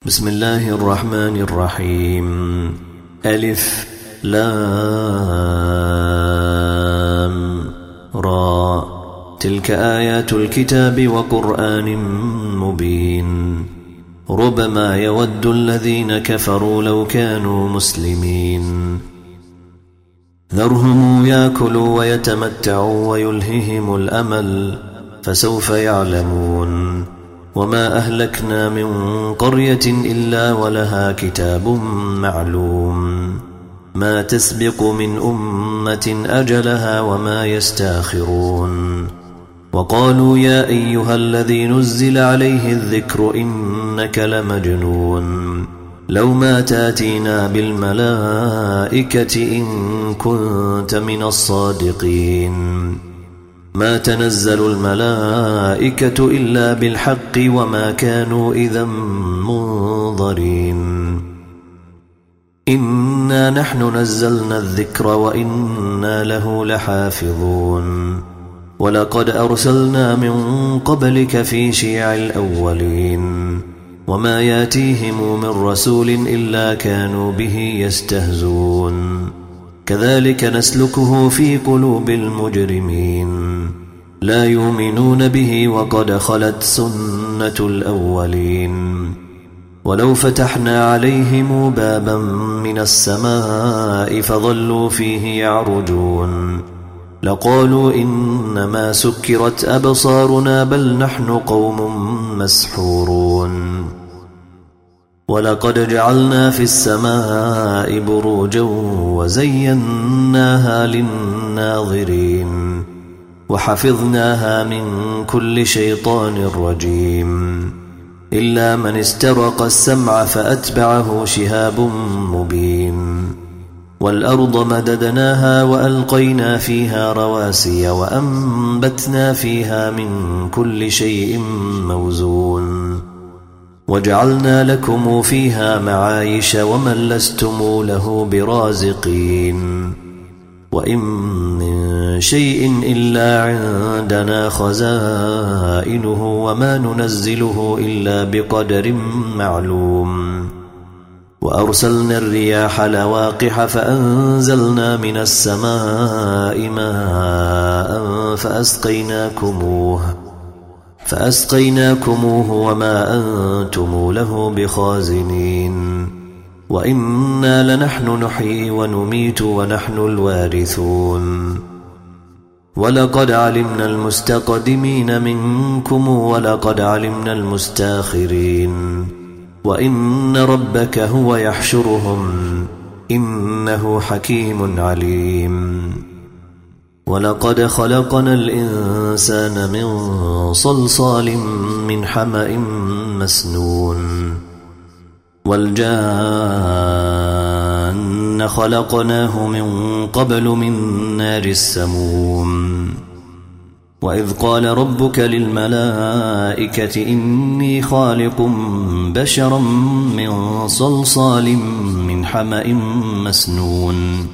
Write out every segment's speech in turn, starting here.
بسم الله الرحمن الرحيم. ألف لام را. تلك آيات الكتاب وقرآن مبين. ربما يود الذين كفروا لو كانوا مسلمين. ذرهم يأكلوا ويتمتعوا ويلههم الأمل فسوف يعلمون. وما أهلكنا من قرية إلا ولها كتاب معلوم ما تسبق من أمة أجلها وما يستاخرون. وقالوا يا أيها الذي نزل عليه الذكر إنك لمجنون لو ما تاتينا بالملائكة إن كنت من الصادقين. ما تنزل الملائكة إلا بالحق وما كانوا إذا منظرين. إنا نحن نزلنا الذكر وإنا له لحافظون. ولقد أرسلنا من قبلك في شيع الأولين وما ياتيهم من رسول إلا كانوا به يستهزون. كذلك نسلكه في قلوب المجرمين لا يؤمنون به وقد خلت سنة الأولين. ولو فتحنا عليهم بابا من السماء فظلوا فيه يعرجون لقالوا إنما سكرت أبصارنا بل نحن قوم مسحورون. ولقد جعلنا في السماء بروجا وزيناها للناظرين وحفظناها من كل شيطان رجيم إلا من استرق السمع فأتبعه شهاب مبين. والأرض مددناها وألقينا فيها رواسي وأنبتنا فيها من كل شيء موزون وجعلنا لكم فيها معايش ومن لستم له برازقين. وإن من شيء إلا عندنا خزائنه وما ننزله إلا بقدر معلوم. وأرسلنا الرياح لواقح فأنزلنا من السماء ماء فأسقيناكموه وما أنتم له بخازنين. وإنا لنحن نحيي ونميت ونحن الوارثون. ولقد علمنا المستقدمين منكم ولقد علمنا المستاخرين. وإن ربك هو يحشرهم إنه حكيم عليم. ولقد خلقنا الإنسان من صلصال من حمأ مسنون. والجان خلقناه من قبل من نار السموم. وإذ قال ربك للملائكة إني خالق بشرا من صلصال من حمأ مسنون.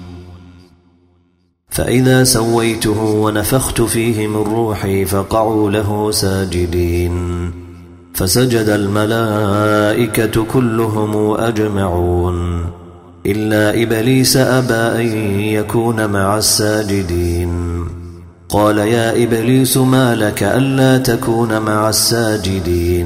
فإذا سويته ونفخت فيه من روحي فقعوا له ساجدين. فسجد الملائكة كلهم أجمعون إلا إبليس أبى أن يكون مع الساجدين. قال يا إبليس ما لك ألا تكون مع الساجدين؟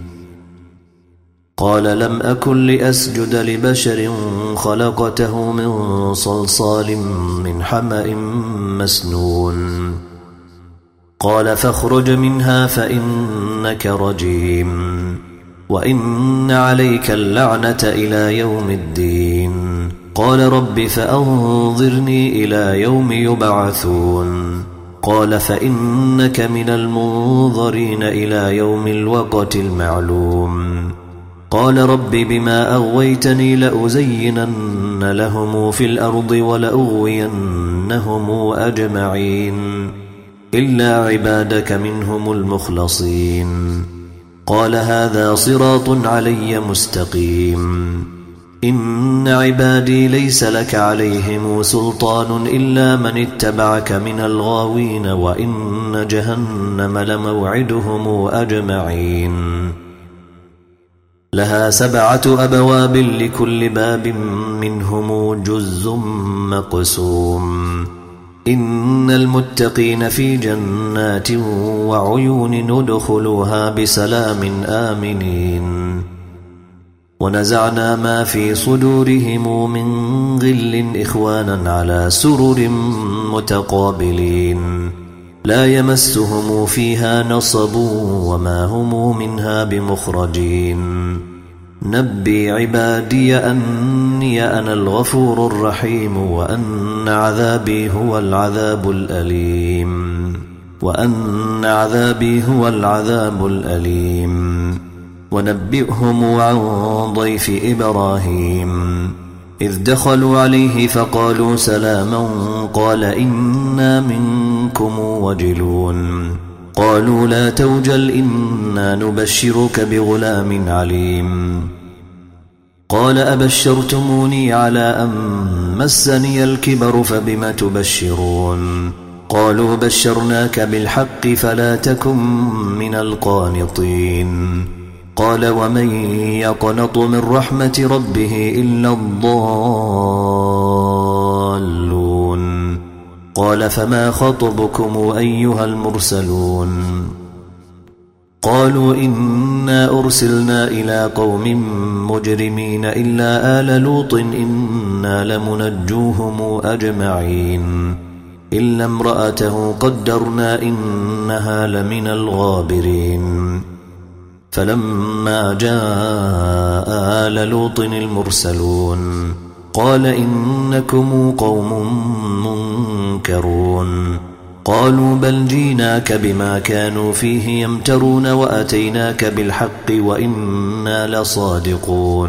قال لم أكن لأسجد لبشر خلقته من صلصال من حمأ مسنون. قال فاخرج منها فإنك رجيم وإن عليك اللعنة إلى يوم الدين. قال رب فأنظرني إلى يوم يبعثون. قال فإنك من المنظرين إلى يوم الوقت المعلوم. قال رب بما أغويتني لأزينن لهم في الأرض ولأغوينهم أجمعين إلا عبادك منهم المخلصين. قال هذا صراط علي مستقيم. إن عبادي ليس لك عليهم سلطان إلا من اتبعك من الغاوين وإن جهنم لموعدهم أجمعين لها 7 أبواب لكل باب منهم جزء مقسوم إن المتقين في جنات وعيون ندخلوها بسلام آمنين ونزعنا ما في صدورهم من غل إخوانا على سرر متقابلين لا يمسهم فيها نصب وما هم منها بمخرجين نبي عبادي أني أنا الغفور الرحيم وأن عذابي هو العذاب الأليم ونبئهم عن ضيف إبراهيم إذ دخلوا عليه فقالوا سلاما قال إنا منكم وجلون قالوا لا توجل إنا نبشرك بغلام عليم قال أبشرتموني على أن مسني الكبر فبم تبشرون قالوا بشرناك بالحق فلا تكن من القانطين قال ومن يقنط من رحمة ربه إلا الضالون قال فما خطبكم أيها المرسلون قالوا إنا أرسلنا إلى قوم مجرمين إلا آل لوط إنا لمنجوهم أجمعين إلا امرأته قدرنا إنها لمن الغابرين فلما جاء آل لوط المرسلون قال إنكم قوم منكرون قالوا بل جيناك بما كانوا فيه يمترون وأتيناك بالحق وإنا لصادقون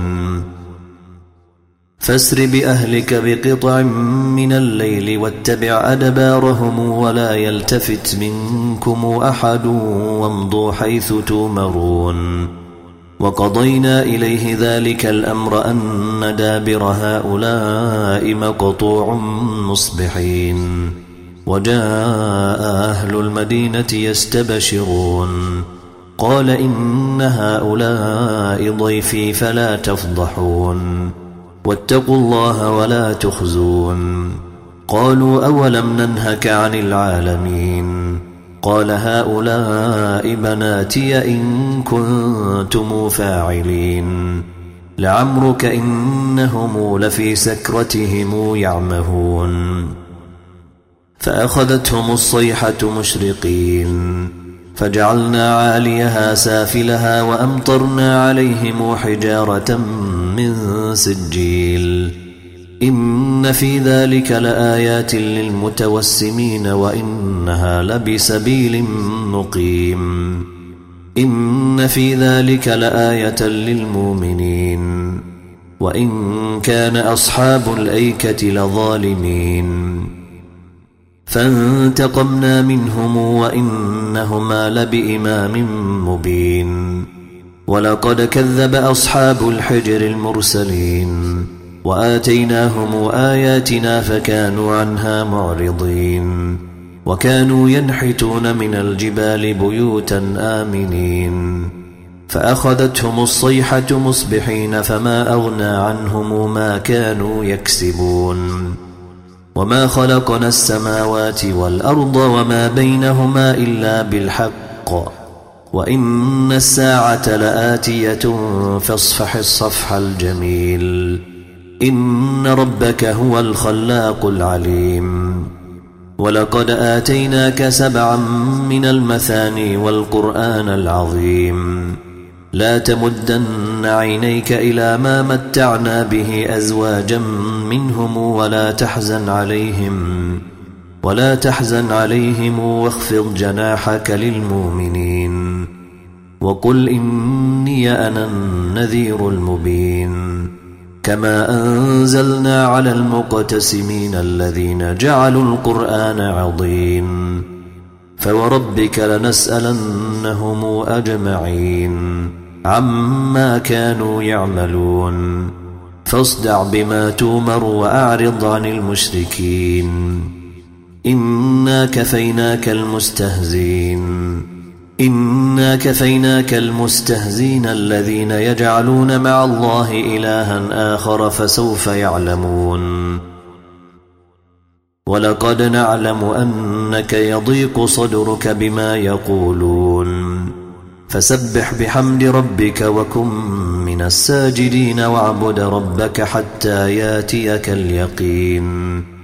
فاسر بأهلك بقطع من الليل واتبع أدبارهم ولا يلتفت منكم أحد وامضوا حيث تؤمرون وقضينا إليه ذلك الأمر أن دابر هؤلاء مقطوع مصبحين وجاء أهل المدينة يستبشرون قال إن هؤلاء ضيفي فلا تفضحون واتقوا الله ولا تخزون قالوا أولم ننهك عن العالمين قال هؤلاء بناتي إن كنتم فاعلين لعمرك إنهم لفي سكرتهم يعمهون فأخذتهم الصيحة مشرقين فجعلنا عاليها سافلها وأمطرنا عليهم حجارة من سجيل إن في ذلك لآيات للمتوسمين وإنها لبسبيل مقيم إن في ذلك لآية للمؤمنين وإن كان أصحاب الأيكة لظالمين فانتقمنا منهم وإنهما لبإمام مبين ولقد كذب أصحاب الحجر المرسلين وآتيناهم آياتنا فكانوا عنها معرضين وكانوا ينحتون من الجبال بيوتا آمنين فأخذتهم الصيحة مصبحين فما أغنى عنهم ما كانوا يكسبون وما خلقنا السماوات والأرض وما بينهما إلا بالحق وإن الساعة لآتية فاصفح الصفح الجميل إن ربك هو الخلاق العليم ولقد آتيناك 7 من المثاني والقرآن العظيم لا تمدن عينيك إلى ما متعنا به أزواجا منهم ولا تحزن عليهم واخفض جناحك للمؤمنين وقل إني أنا النذير المبين كما أنزلنا على المقتسمين الذين جعلوا القرآن عظيم فوربك لنسألنهم أجمعين عما كانوا يعملون فاصدع بما تؤمر وأعرض عن المشركين إنا كفيناك المستهزين إنا كفيناك المستهزين الذين يجعلون مع الله إلها آخر فسوف يعلمون ولقد نعلم أنك يضيق صدرك بما يقولون فسبح بحمد ربك وكن من الساجدين واعبد ربك حتى ياتيك اليقين